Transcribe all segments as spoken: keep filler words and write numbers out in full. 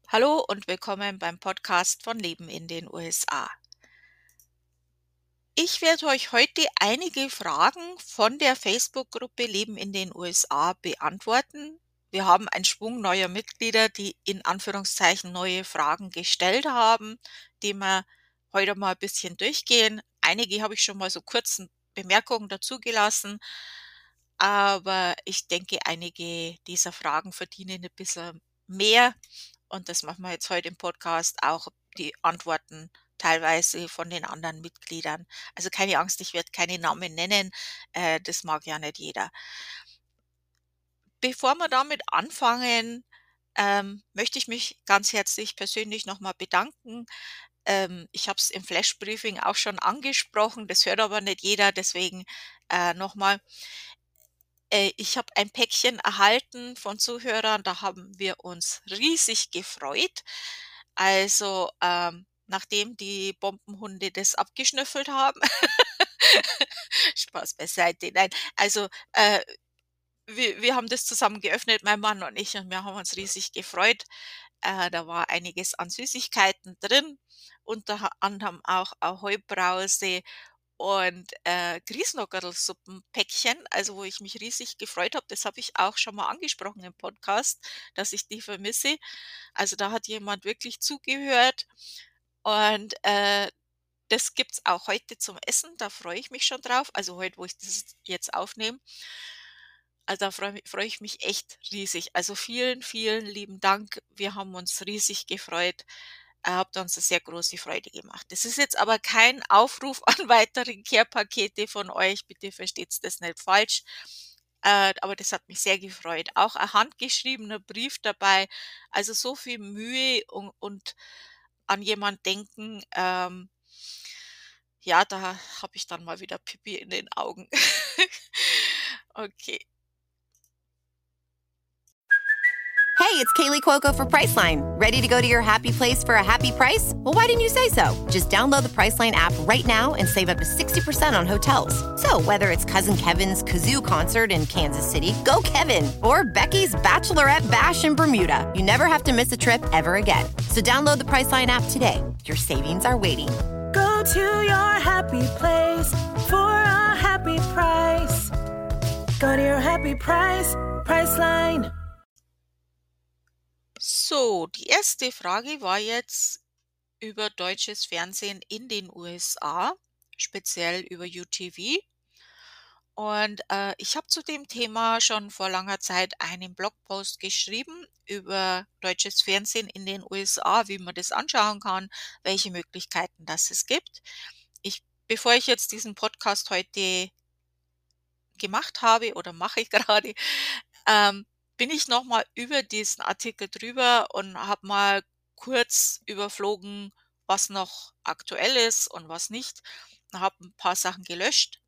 Hallo und willkommen beim Podcast von Leben in den U S A. Ich werde euch heute einige Fragen von der Facebook-Gruppe Leben in den U S A beantworten. Wir haben einen Schwung neuer Mitglieder, die in Anführungszeichen neue Fragen gestellt haben, die wir heute mal ein bisschen durchgehen. Einige habe ich schon mal so kurzen Bemerkungen dazu gelassen, aber ich denke, einige dieser Fragen verdienen ein bisschen mehr und das machen wir jetzt heute im Podcast auch die Antworten teilweise von den anderen Mitgliedern. Also keine Angst, ich werde keine Namen nennen, äh, das mag ja nicht jeder. Bevor wir damit anfangen, ähm, möchte ich mich ganz herzlich persönlich nochmal bedanken. Ähm, ich habe es im Flash-Briefing auch schon angesprochen, das hört aber nicht jeder, deswegen äh, nochmal. Äh, ich habe ein Päckchen erhalten von Zuhörern, da haben wir uns riesig gefreut. Also, ähm, nachdem die Bombenhunde das abgeschnüffelt haben. Spaß beiseite. Nein, also, äh, wir wir haben das zusammen geöffnet, mein Mann und ich, und wir haben uns riesig gefreut. Äh, da war einiges an Süßigkeiten drin, unter anderem auch Ahoi-Brause und, äh, Grießnockerlsuppenpäckchen, also wo ich mich riesig gefreut habe. Das habe ich auch schon mal angesprochen im Podcast, dass ich die vermisse. Also, da hat jemand wirklich zugehört und, äh, das gibt's auch heute zum Essen, da freue ich mich schon drauf. Also, heute, wo ich das jetzt aufnehme. Also, da freue mi freue ich mich echt riesig. Also, vielen, vielen lieben Dank. Wir haben uns riesig gefreut. Ihr habt uns 'ne sehr große Freude gemacht. Das ist jetzt aber kein Aufruf an weitere Care-Pakete von euch, bitte versteht's das nicht falsch. Äh, aber das hat mich sehr gefreut. Auch ein handgeschriebener Brief dabei, also so viel Mühe un und an jemand denken, ähm ja, da habe ich dann mal wieder Pipi in den Augen. Okay. Hey, it's Kaylee Cuoco for Priceline. Ready to go to your happy place for a happy price? Well, why didn't you say so? Just download the Priceline app right now and save up to sixty percent on hotels. So, whether it's Cousin Kevin's Kazoo concert in Kansas City, go Kevin, or Becky's Bachelorette Bash in Bermuda, you never have to miss a trip ever again. So, download the Priceline app today. Your savings are waiting. Go to your happy place for a happy price. Go to your happy price, Priceline. So, die erste Frage war jetzt über deutsches Fernsehen in den U S A, speziell über U T V. Und, äh, ich habe zu dem Thema schon vor langer Zeit einen Blogpost geschrieben über deutsches Fernsehen in den U S A, wie man das anschauen kann, welche Möglichkeiten das es gibt. Ich bevor ich jetzt diesen Podcast heute gemacht habe oder mache ich gerade, ähm, bin ich noch mal über diesen Artikel drüber und habe mal kurz überflogen, was noch aktuell ist und was nicht. Habe ein paar Sachen gelöscht.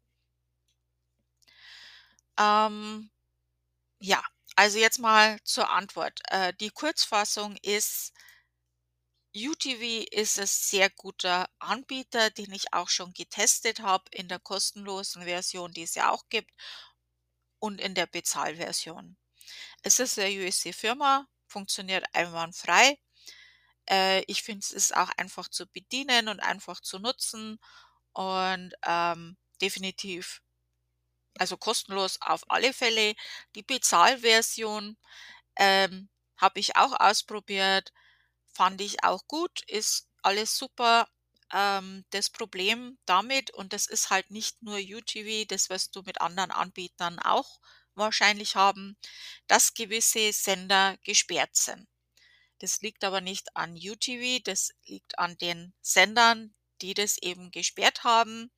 Ähm, ja, also jetzt mal zur Antwort. Äh, die Kurzfassung ist, U T V ist ein sehr guter Anbieter, den ich auch schon getestet habe in der kostenlosen Version, die es ja auch gibt, und in der Bezahlversion. Es ist 'ne U S A-Firma, funktioniert einwandfrei. Äh, ich finde, es ist auch einfach zu bedienen und einfach zu nutzen und, ähm, definitiv, also kostenlos auf alle Fälle. Die Bezahlversion, ähm, habe ich auch ausprobiert, fand ich auch gut, ist alles super. Ähm, das Problem damit, und das ist halt nicht nur U T V, das wirst du mit anderen Anbietern auch wahrscheinlich haben, dass gewisse Sender gesperrt sind. Das liegt aber nicht an U T V, das liegt an den Sendern, die das eben gesperrt haben,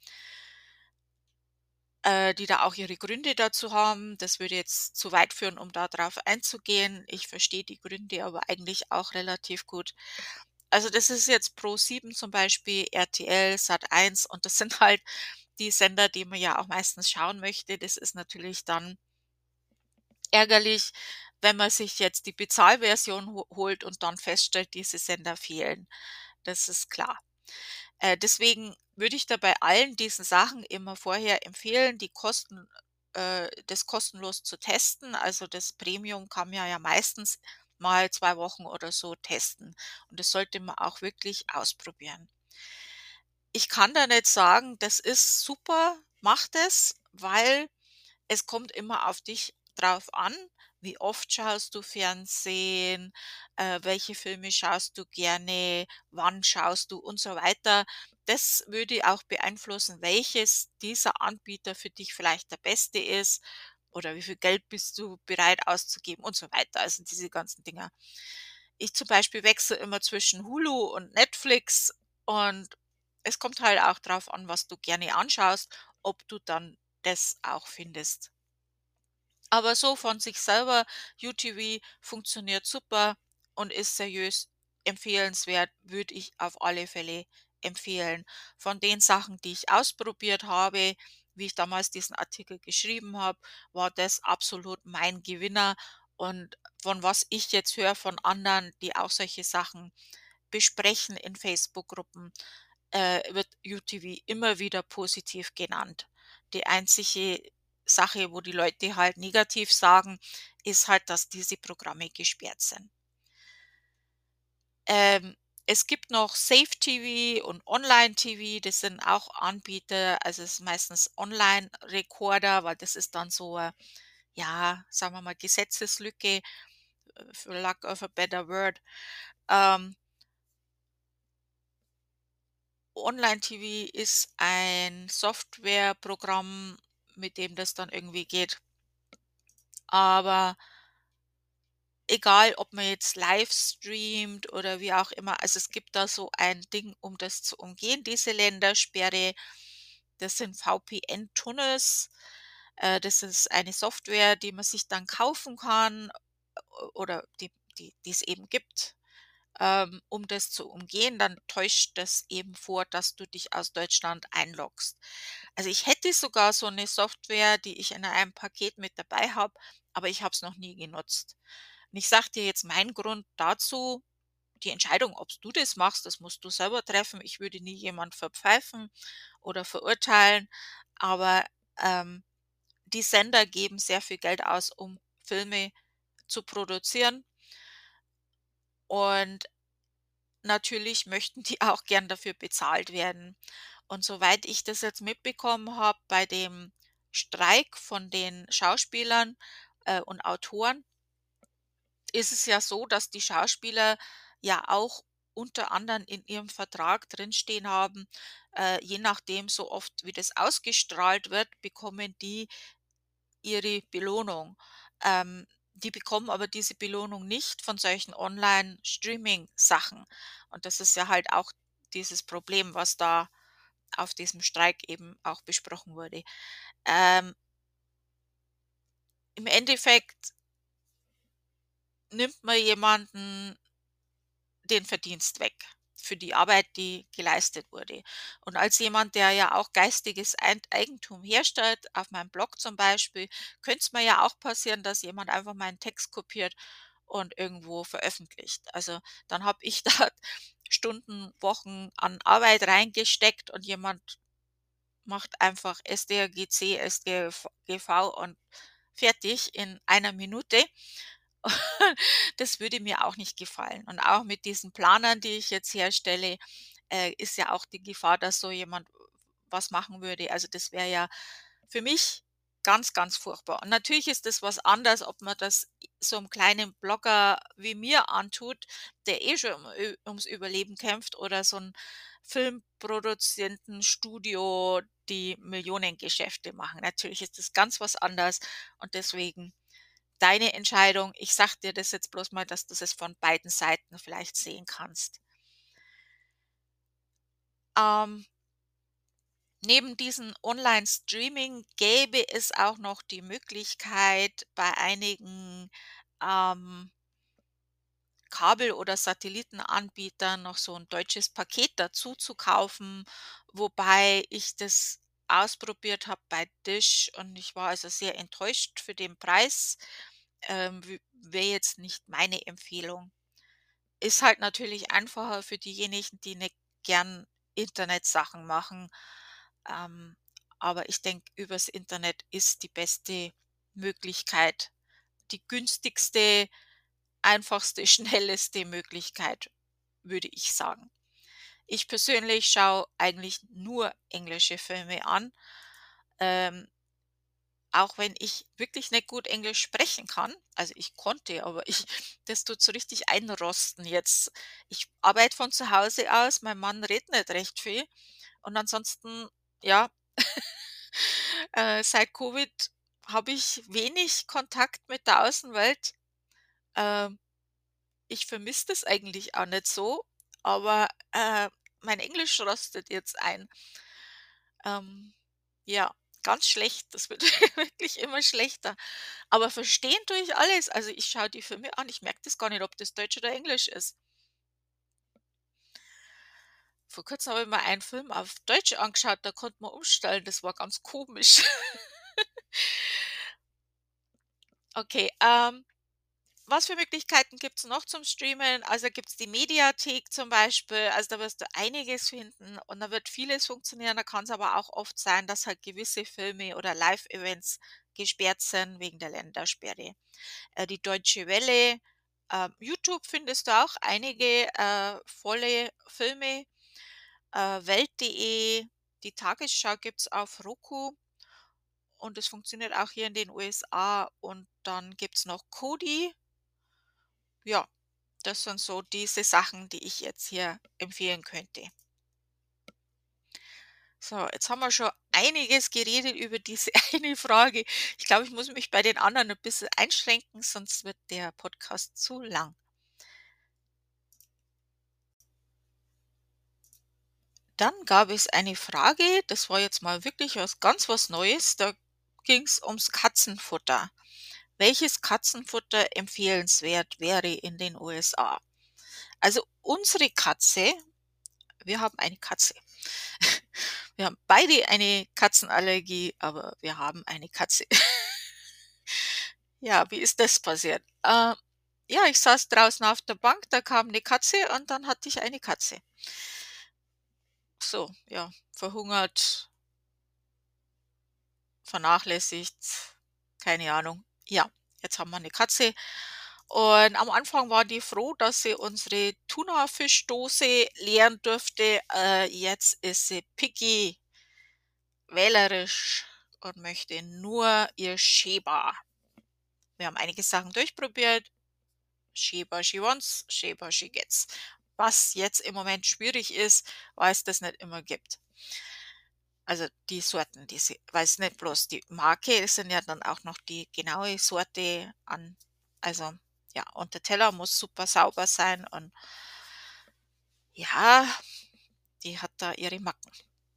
äh, die da auch ihre Gründe dazu haben. Das würde jetzt zu weit führen, um da drauf einzugehen. Ich verstehe die Gründe aber eigentlich auch relativ gut. Also, das ist jetzt ProSieben zum Beispiel, R T L, Sat eins, und das sind halt die Sender, die man ja auch meistens schauen möchte. Das ist natürlich dann ärgerlich, wenn man sich jetzt die Bezahlversion ho holt und dann feststellt, diese Sender fehlen. Das ist klar. Äh, deswegen würde ich da bei allen diesen Sachen immer vorher empfehlen, die Kosten äh, das kostenlos zu testen. Also, das Premium kann man ja meistens mal zwei Wochen oder so testen. Und das sollte man auch wirklich ausprobieren. Ich kann da nicht sagen, das ist super, mach das, weil es kommt immer auf dich drauf an, wie oft schaust du Fernsehen, äh, welche Filme schaust du gerne, wann schaust du und so weiter. Das würde auch beeinflussen, welches dieser Anbieter für dich vielleicht der beste ist oder wie viel Geld bist du bereit auszugeben und so weiter. Also diese ganzen Dinger. Ich zum Beispiel wechsle immer zwischen Hulu und Netflix und es kommt halt auch drauf an, was du gerne anschaust, ob du dann das auch findest. Aber so von sich selber, U T V funktioniert super und ist seriös empfehlenswert, würde ich auf alle Fälle empfehlen. Von den Sachen, die ich ausprobiert habe, wie ich damals diesen Artikel geschrieben habe, war das absolut mein Gewinner. Und von was ich jetzt höre von anderen, die auch solche Sachen besprechen in Facebook-Gruppen, äh, wird U T V immer wieder positiv genannt. Die einzige Sache, wo die Leute halt negativ sagen, ist halt, dass diese Programme gesperrt sind. Ähm, Es gibt noch Safe T V und Online-T V, das sind auch Anbieter, also es ist meistens Online-Rekorder, weil das ist dann so, äh, ja, sagen wir mal, Gesetzeslücke, äh, for lack of a better word. Ähm, Online-T V ist ein Softwareprogramm, mit dem das dann irgendwie geht. Aber egal, ob man jetzt live streamt oder wie auch immer, also es gibt da so ein Ding, um das zu umgehen, diese Ländersperre. Das sind V P N-Tunnels. Äh, das ist eine Software, die man sich dann kaufen kann o oder die die die es eben gibt, ähm, um das zu umgehen. Dann täuscht das eben vor, dass du dich aus Deutschland einloggst. Also, ich hätte sogar so eine Software, die ich in einem Paket mit dabei habe, aber ich habe es noch nie genutzt. Und ich sage dir jetzt meinen Grund dazu, die Entscheidung, ob du das machst, das musst du selber treffen. Ich würde nie jemand verpfeifen oder verurteilen, aber, ähm, die Sender geben sehr viel Geld aus, um Filme zu produzieren und natürlich möchten die auch gern dafür bezahlt werden. Und soweit ich das jetzt mitbekommen habe bei dem Streik von den Schauspielern, äh, und Autoren, ist es ja so, dass die Schauspieler ja auch unter anderem in ihrem Vertrag drinstehen haben, äh, je nachdem, so oft wie das ausgestrahlt wird, bekommen die ihre Belohnung. Ähm, die bekommen aber diese Belohnung nicht von solchen Online-Streaming-Sachen. Und das ist ja halt auch dieses Problem, was da auf diesem Streik eben auch besprochen wurde. Ähm, Im Endeffekt nimmt man jemanden den Verdienst weg für die Arbeit, die geleistet wurde. Und als jemand, der ja auch geistiges Ein Eigentum herstellt, auf meinem Blog zum Beispiel, könnte es mir ja auch passieren, dass jemand einfach meinen Text kopiert und irgendwo veröffentlicht. Also dann habe ich da Stunden, Wochen an Arbeit reingesteckt und jemand macht einfach S D R G C, S D R G V und fertig in einer Minute. Das würde mir auch nicht gefallen. Und auch mit diesen Planern, die ich jetzt herstelle, äh, ist ja auch die Gefahr, dass so jemand was machen würde. Also das wäre ja für mich ganz, ganz furchtbar. Und natürlich ist das was anderes, ob man das so einem kleinen Blogger wie mir antut, der eh schon um, Ö- ums Überleben kämpft, oder so ein Filmproduzenten-Studio, die Millionengeschäfte machen. Natürlich ist das ganz was anderes und deswegen deine Entscheidung. Ich sage dir das jetzt bloß mal, dass du es von beiden Seiten vielleicht sehen kannst. Ähm, Neben diesem Online-Streaming gäbe es auch noch die Möglichkeit, bei einigen ähm, Kabel- oder Satellitenanbietern noch so ein deutsches Paket dazu zu kaufen, wobei ich das ausprobiert habe bei Dish und ich war also sehr enttäuscht für den Preis. Ähm, wäre jetzt nicht meine Empfehlung. Ist halt natürlich einfacher für diejenigen, die nicht gern Internetsachen machen. Ähm, aber ich denke, übers Internet ist die beste Möglichkeit, die günstigste einfachste, schnellste Möglichkeit, würde ich sagen. Ich persönlich schaue eigentlich nur englische Filme an, ähm, auch wenn ich wirklich nicht gut Englisch sprechen kann. Also, ich konnte, aber ich das tut so richtig einrosten jetzt. Ich arbeite von zu Hause aus, mein Mann redet nicht recht viel und ansonsten, ja, äh, seit Covid habe ich wenig Kontakt mit der Außenwelt. Ähm, Ich vermisse das eigentlich auch nicht so, aber, äh, mein Englisch rostet jetzt ein. Ähm, ja, ganz schlecht. Das wird wirklich immer schlechter. Aber verstehen tue ich alles. Also, ich schaue die Filme an, ich merke das gar nicht, ob das Deutsch oder Englisch ist. Vor Kurzem habe ich mir einen Film auf Deutsch angeschaut, da konnte man umstellen, das war ganz komisch. Okay, ähm, was für Möglichkeiten gibt's noch zum Streamen? Also, gibt's die Mediathek zum Beispiel, also, da wirst du einiges finden und da wird vieles funktionieren. Da kann's aber auch oft sein, dass halt gewisse Filme oder Live-Events gesperrt sind wegen der Ländersperre. Äh, die Deutsche Welle, ähm, YouTube findest du auch einige, äh, volle Filme, äh, Welt.de, die Tagesschau gibt's auf Roku und es funktioniert auch hier in den U S A und dann gibt's noch Kodi. Ja, das sind so diese Sachen, die ich jetzt hier empfehlen könnte. So, jetzt haben wir schon einiges geredet über diese eine Frage. Ich glaube, ich muss mich bei den anderen ein bisschen einschränken, sonst wird der Podcast zu lang. Dann gab es eine Frage, das war jetzt mal wirklich was ganz was Neues. Da ging es ums Katzenfutter. Welches Katzenfutter empfehlenswert wäre in den U S A? Also unsere Katze, wir haben eine Katze. Wir haben beide eine Katzenallergie, aber wir haben eine Katze. Ja, wie ist das passiert? Äh, ja, ich saß draußen auf der Bank, da kam eine Katze und dann hatte ich eine Katze. So, ja, verhungert, vernachlässigt, keine Ahnung. Ja, jetzt haben wir eine Katze. Und am Anfang war die froh, dass sie unsere Thunfischdose leeren durfte. Äh, jetzt ist sie picky, wählerisch und möchte nur ihr Sheba. Wir haben einige Sachen durchprobiert. Sheba she wants, Sheba she gets. Was jetzt im Moment schwierig ist, weil es das nicht immer gibt. Also die Sorten, die sie, weil es nicht bloß die Marke, es sind ja dann auch noch die genaue Sorte an. Also ja, und der Teller muss super sauber sein und ja, die hat da ihre Macken.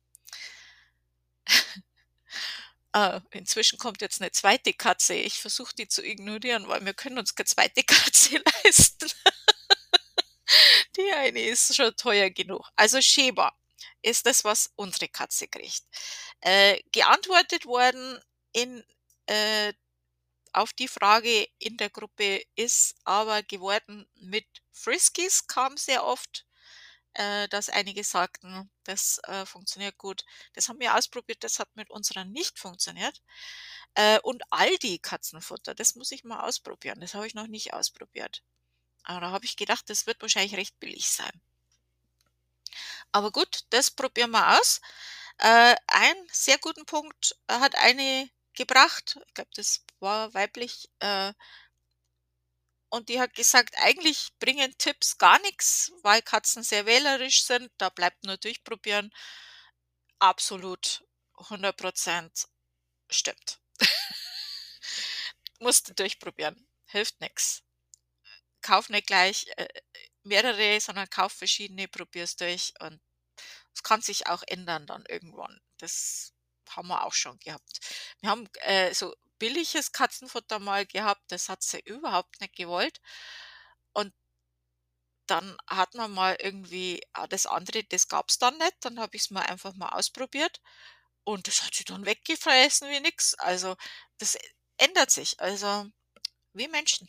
Äh, inzwischen kommt jetzt eine zweite Katze. Ich versuche die zu ignorieren, weil wir können uns keine zweite Katze leisten. Die eine ist schon teuer genug. Also Sheba ist das, was unsere Katze kriegt. Äh, geantwortet worden in, äh, auf die Frage in der Gruppe ist aber geworden mit Friskies, kam sehr oft, äh, dass einige sagten, das äh, funktioniert gut. Das haben wir ausprobiert, das hat mit unserer nicht funktioniert. Äh, und Aldi Katzenfutter, das muss ich mal ausprobieren. Das habe ich noch nicht ausprobiert. Aber da habe ich gedacht, das wird wahrscheinlich recht billig sein. Aber gut, das probieren wir aus. Äh, einen sehr guten Punkt äh, hat eine gebracht. Ich glaube, das war weiblich. Äh, und die hat gesagt, eigentlich bringen Tipps gar nichts, weil Katzen sehr wählerisch sind. Da bleibt nur durchprobieren. Absolut hundert Prozent stimmt. Musst du durchprobieren. Hilft nichts. Kauf nicht gleich äh, mehrere, sondern kauf verschiedene, probier's durch und es kann sich auch ändern dann irgendwann. Das haben wir auch schon gehabt. Wir haben äh, so billiges Katzenfutter mal gehabt, das hat sie überhaupt nicht gewollt. Und dann hat man mal irgendwie, ah, das andere, das gab's dann nicht. Dann habe ich es mal einfach mal ausprobiert und das hat sie dann weggefressen wie nix. Also das ändert sich. Also wie Menschen.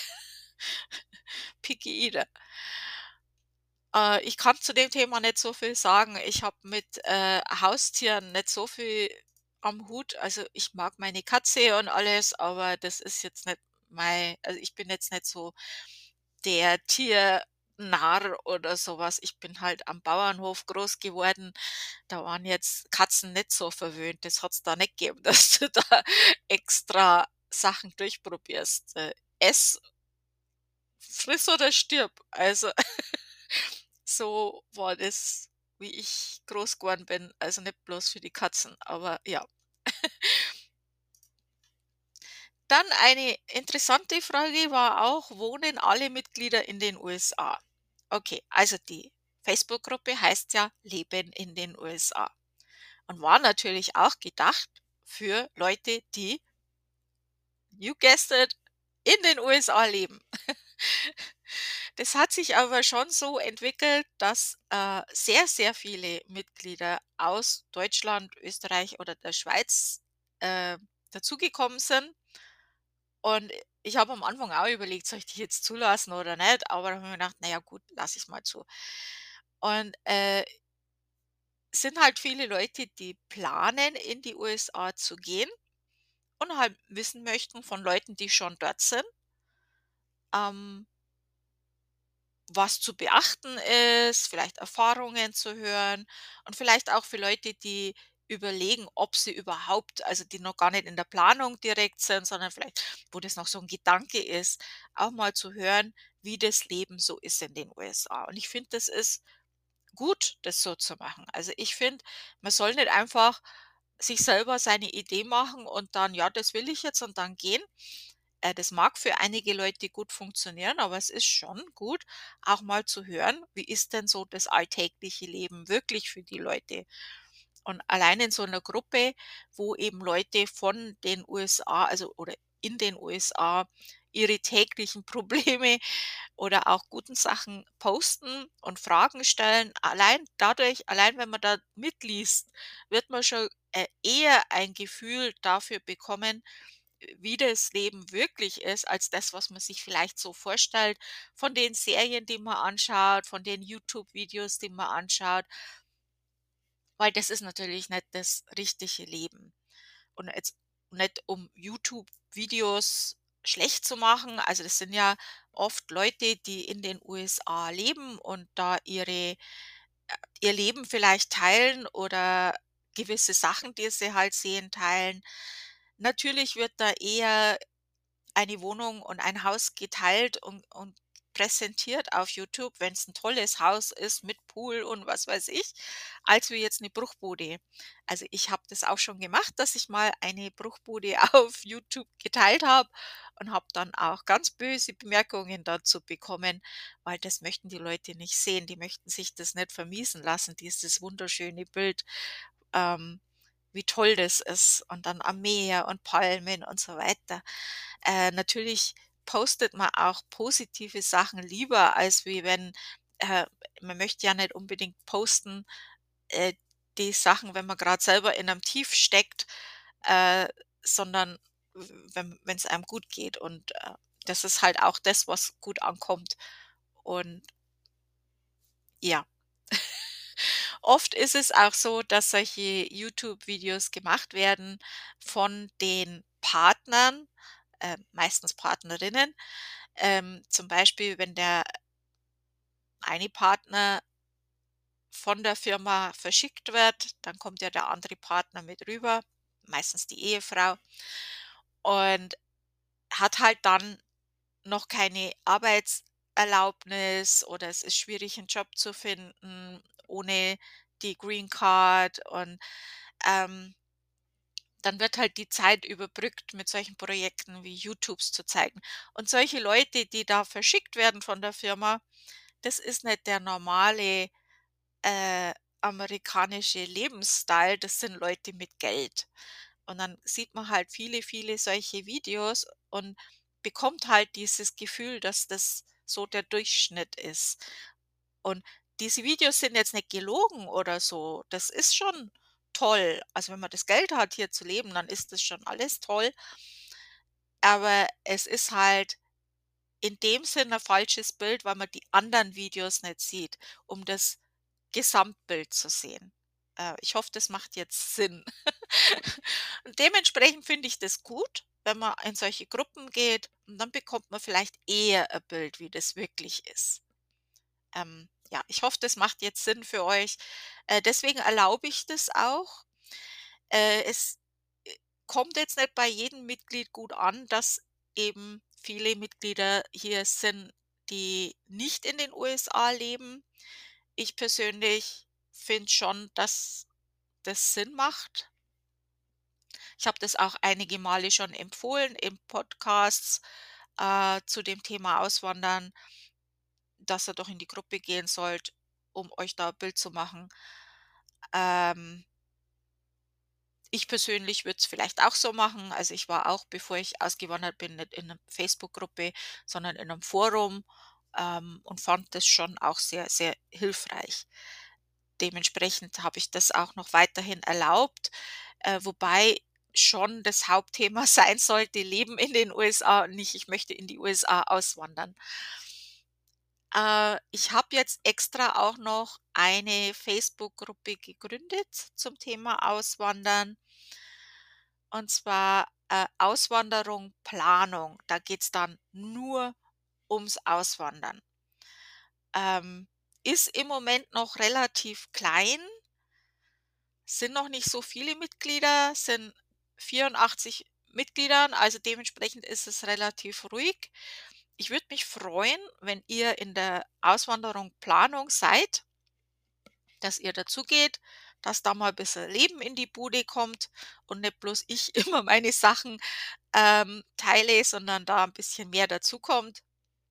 Picky Eater. Äh, ich kann zu dem Thema nicht so viel sagen. Ich habe mit äh, Haustieren nicht so viel am Hut. Also ich mag meine Katze und alles, aber das ist jetzt nicht mein, also ich bin jetzt nicht so der Tiernarr oder sowas. Ich bin halt am Bauernhof groß geworden. Da waren jetzt Katzen nicht so verwöhnt. Das hat's da nicht gegeben, dass du da extra Sachen durchprobierst. Äh, ess, friss oder stirb. Also so war das, wie ich groß geworden bin. Also nicht bloß für die Katzen, aber ja. Dann eine interessante Frage war auch, wohnen alle Mitglieder in den U S A? Okay, also die Facebook-Gruppe heißt ja Leben in den U S A und war natürlich auch gedacht für Leute, die, you guessed it, in den U S A leben. Das hat sich aber schon so entwickelt, dass äh, sehr, sehr viele Mitglieder aus Deutschland, Österreich oder der Schweiz äh, dazugekommen sind. Und ich habe am Anfang auch überlegt, soll ich die jetzt zulassen oder nicht? Aber dann habe ich mir gedacht, naja gut, lasse ich mal zu. Und äh, sind halt viele Leute, die planen, in die U S A zu gehen und halt wissen möchten von Leuten, die schon dort sind, ähm, was zu beachten ist, vielleicht Erfahrungen zu hören und vielleicht auch für Leute, die überlegen, ob sie überhaupt, also die noch gar nicht in der Planung direkt sind, sondern vielleicht, wo das noch so ein Gedanke ist, auch mal zu hören, wie das Leben so ist in den U S A. Und ich finde, das ist gut, das so zu machen. Also ich finde, man soll nicht einfach sich selber seine Idee machen und dann, ja, das will ich jetzt und dann gehen. Äh, das mag für einige Leute gut funktionieren, aber es ist schon gut, auch mal zu hören, wie ist denn so das alltägliche Leben wirklich für die Leute? Und allein in so einer Gruppe, wo eben Leute von den U S A, also oder in den U S A ihre täglichen Probleme oder auch guten Sachen posten und Fragen stellen. Allein dadurch, allein wenn man da mitliest, wird man schon äh, eher ein Gefühl dafür bekommen, wie das Leben wirklich ist, als das, was man sich vielleicht so vorstellt, von den Serien, die man anschaut, von den YouTube-Videos, die man anschaut, weil das ist natürlich nicht das richtige Leben. Und jetzt nicht um YouTube-Videos schlecht zu machen. Also das sind ja oft Leute, die in den U S A leben und da ihre ihr Leben vielleicht teilen oder gewisse Sachen, die sie halt sehen, teilen. Natürlich wird da eher eine Wohnung und ein Haus geteilt und und präsentiert auf YouTube, wenn es ein tolles Haus ist mit Pool und was weiß ich, als wie jetzt eine Bruchbude. Also, ich habe das auch schon gemacht, dass ich mal eine Bruchbude auf YouTube geteilt habe und habe dann auch ganz böse Bemerkungen dazu bekommen, weil das möchten die Leute nicht sehen. Die möchten sich das nicht vermiesen lassen, dieses wunderschöne Bild, ähm, wie toll das ist und dann am Meer und Palmen und so weiter. Äh, natürlich postet man auch positive Sachen lieber, als wie wenn äh, man möchte ja nicht unbedingt posten, äh, die Sachen, wenn man gerade selber in einem Tief steckt, äh, sondern w wenn es einem gut geht und, äh, das ist halt auch das, was gut ankommt und ja. Oft ist es auch so, dass solche YouTube-Videos gemacht werden von den Partnern, äh, meistens Partnerinnen. Ähm, zum Beispiel, wenn der eine Partner von der Firma verschickt wird, dann kommt ja der andere Partner mit rüber, meistens die Ehefrau, und hat halt dann noch keine Arbeitserlaubnis oder es ist schwierig, einen Job zu finden ohne die Green Card und, ähm, dann wird halt die Zeit überbrückt mit solchen Projekten wie YouTubes zu zeigen. Und solche Leute, die da verschickt werden von der Firma, das ist nicht der normale, äh, amerikanische Lebensstil, das sind Leute mit Geld. Und dann sieht man halt viele, viele solche Videos und bekommt halt dieses Gefühl, dass das so der Durchschnitt ist. Und diese Videos sind jetzt nicht gelogen oder so. Das ist schon toll. Also wenn man das Geld hat, hier zu leben, dann ist das schon alles toll. Aber es ist halt in dem Sinne ein falsches Bild, weil man die anderen Videos nicht sieht, um das Gesamtbild zu sehen. Äh, ich hoffe, das macht jetzt Sinn. Und dementsprechend finde ich das gut, wenn man in solche Gruppen geht und dann bekommt man vielleicht eher ein Bild, wie das wirklich ist. Ähm, ja, ich hoffe, das macht jetzt Sinn für euch. Äh, deswegen erlaube ich das auch. Äh, es äh, kommt jetzt nicht bei jedem Mitglied gut an, dass eben viele Mitglieder hier sind, die nicht in den U S A leben. Ich persönlich finde schon, dass das Sinn macht. Ich habe das auch einige Male schon empfohlen in Podcasts äh, zu dem Thema Auswandern, dass ihr doch in die Gruppe gehen sollt, um euch da ein Bild zu machen. Ähm, ich persönlich würde es vielleicht auch so machen. Also ich war auch, bevor ich ausgewandert bin, nicht in einer Facebook-Gruppe, sondern in einem Forum ähm, und fand das schon auch sehr, sehr hilfreich. Dementsprechend habe ich das auch noch weiterhin erlaubt, äh, wobei schon das Hauptthema sein sollte, Leben in den U S A und nicht, ich möchte in die U S A auswandern. Äh, ich habe jetzt extra auch noch eine Facebook-Gruppe gegründet zum Thema Auswandern, und zwar äh, Auswanderung Planung. Da geht's dann nur ums Auswandern. Ähm, ist im Moment noch relativ klein, sind noch nicht so viele Mitglieder, sind vierundachtzig Mitgliedern, also dementsprechend ist es relativ ruhig. Ich würde mich freuen, wenn ihr in der Auswanderung Planung seid, dass ihr dazugeht, dass da mal ein bisschen Leben in die Bude kommt und nicht bloß ich immer meine Sachen ähm, teile, sondern da ein bisschen mehr dazukommt.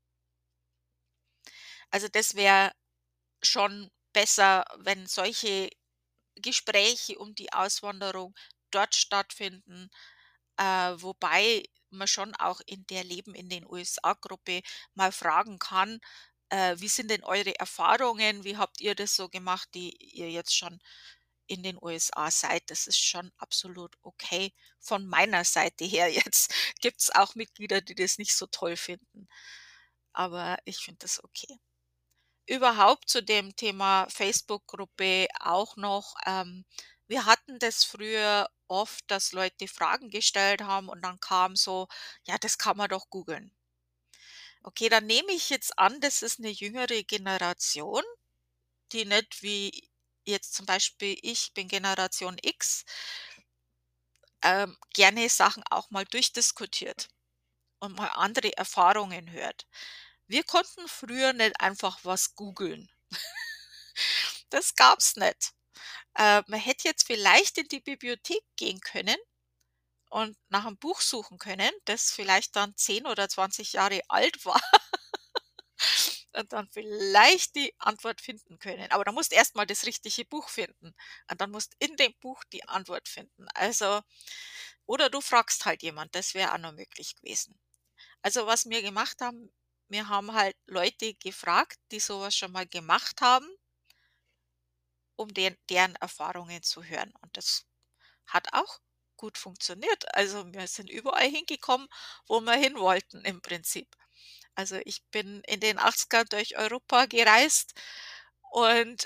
Also das wäre schon besser, wenn solche Gespräche um die Auswanderung dort stattfinden, äh, wobei man schon auch in der Leben in den U S A-Gruppe mal fragen kann, äh, wie sind denn eure Erfahrungen? Wie habt ihr das so gemacht, die ihr jetzt schon in den U S A seid? Das ist schon absolut okay. Von meiner Seite her jetzt gibt es auch Mitglieder, die das nicht so toll finden. Aber ich finde das okay. Überhaupt zu dem Thema Facebook-Gruppe auch noch, ähm, wir hatten das früher oft, dass Leute Fragen gestellt haben und dann kam so: „Ja, das kann man doch googeln." Okay, dann nehme ich jetzt an, das ist eine jüngere Generation, die nicht wie jetzt zum Beispiel ich bin Generation X, ähm, gerne Sachen auch mal durchdiskutiert und mal andere Erfahrungen hört. Wir konnten früher nicht einfach was googeln. Das gab's nicht. Äh, man hätte jetzt vielleicht in die Bibliothek gehen können und nach einem Buch suchen können, das vielleicht dann zehn oder zwanzig Jahre alt war und dann vielleicht die Antwort finden können. Aber da musst erst mal das richtige Buch finden und dann musst in dem Buch die Antwort finden. Also oder du fragst halt jemand, das wäre auch noch möglich gewesen. Also, was wir gemacht haben, wir haben halt Leute gefragt, die sowas schon mal gemacht haben, um den deren Erfahrungen zu hören. Und das hat auch gut funktioniert. Also, wir sind überall hingekommen, wo wir hin wollten im Prinzip. Also, ich bin in den Achtzigern durch Europa gereist und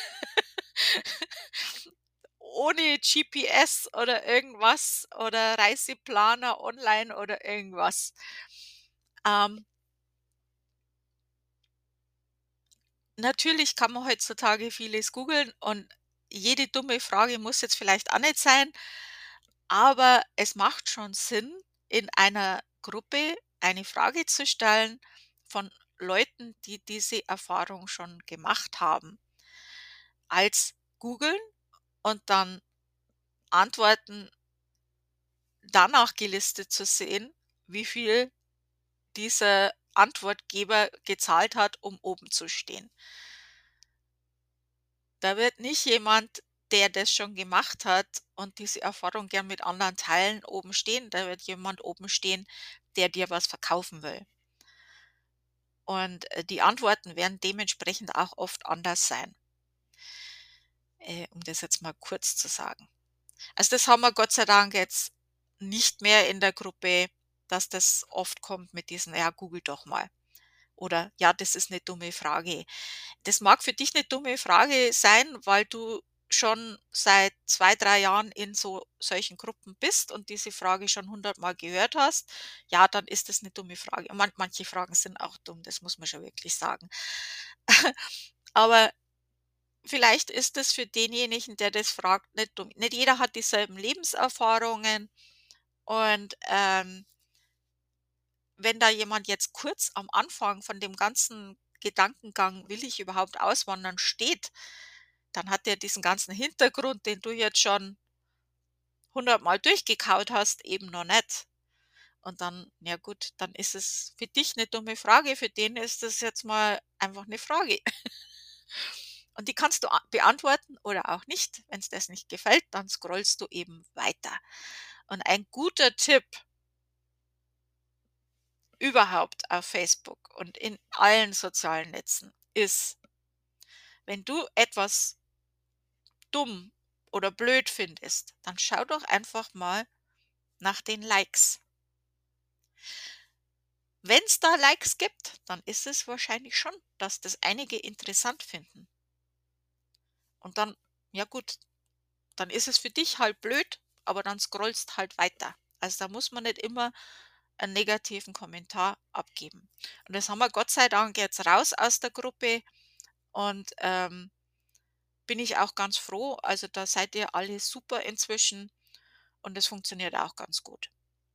ohne G P S oder irgendwas oder Reiseplaner online oder irgendwas. Ähm, natürlich kann man heutzutage vieles googeln und jede dumme Frage muss jetzt vielleicht auch nicht sein, aber es macht schon Sinn, in einer Gruppe eine Frage zu stellen von Leuten, die diese Erfahrung schon gemacht haben, als googeln und dann Antworten danach gelistet zu sehen, wie viel dieser Antwortgeber gezahlt hat, um oben zu stehen. Da wird nicht jemand, der das schon gemacht hat und diese Erfahrung gern mit anderen teilen, oben stehen. Da wird jemand oben stehen, der dir was verkaufen will. Und äh, die Antworten werden dementsprechend auch oft anders sein, äh, um das jetzt mal kurz zu sagen. Also das haben wir Gott sei Dank jetzt nicht mehr in der Gruppe, dass das oft kommt mit diesen, ja, google doch mal. Oder ja, das ist eine dumme Frage. Das mag für dich eine dumme Frage sein, weil du schon seit zwei, drei Jahren in so solchen Gruppen bist und diese Frage schon hundertmal gehört hast, ja, dann ist das 'ne dumme Frage. Man manche Fragen sind auch dumm, das muss man schon wirklich sagen. Aber vielleicht ist es für denjenigen, der das fragt, nicht dumm. Nicht jeder hat dieselben Lebenserfahrungen und, ähm wenn da jemand jetzt kurz am Anfang von dem ganzen Gedankengang: „Will ich überhaupt auswandern?“ steht, dann hat der diesen ganzen Hintergrund, den du jetzt schon hundertmal durchgekaut hast, eben noch nicht. Und dann, ja gut, dann ist es für dich 'ne dumme Frage, für den ist das jetzt mal einfach 'ne Frage. Und die kannst du a beantworten oder auch nicht. Wenn's das nicht gefällt, dann scrollst du eben weiter. Und ein guter Tipp überhaupt auf Facebook und in allen sozialen Netzen ist wenn du etwas dumm oder blöd findest, dann schau doch einfach mal nach den Likes. Wenn's da Likes gibt, dann ist es wahrscheinlich schon, dass das einige interessant finden. Und dann, ja gut, dann ist es für dich halt blöd, aber dann scrollst halt weiter. Also, da muss man nicht immer 'n negativen Kommentar abgeben. Und das haben wir Gott sei Dank jetzt raus aus der Gruppe und, ähm, bin ich auch ganz froh. Also, da seid ihr alle super inzwischen und es funktioniert auch ganz gut.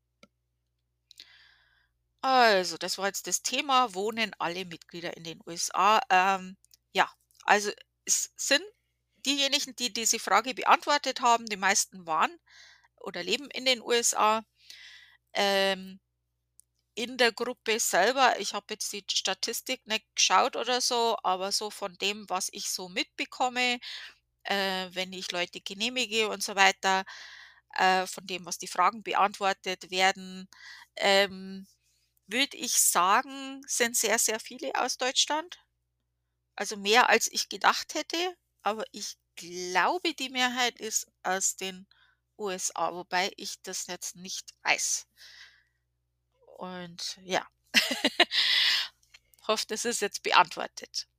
Also, das war jetzt das Thema, wohnen alle Mitglieder in den U S A? Ähm, ja, also es sind diejenigen, die diese Frage beantwortet haben, die meisten waren oder leben in den U S A. Ähm, in der Gruppe selber, ich habe jetzt die Statistik nicht geschaut oder so, aber so von dem, was ich so mitbekomme, äh, wenn ich Leute genehmige und so weiter, äh, von dem, was die Fragen beantwortet werden, ähm, würde ich sagen, sind sehr, sehr viele aus Deutschland. Also mehr als ich gedacht hätte, aber ich glaube, die Mehrheit ist aus den U S A, wobei ich das jetzt nicht weiß. Und ja. Hoffe, das ist jetzt beantwortet.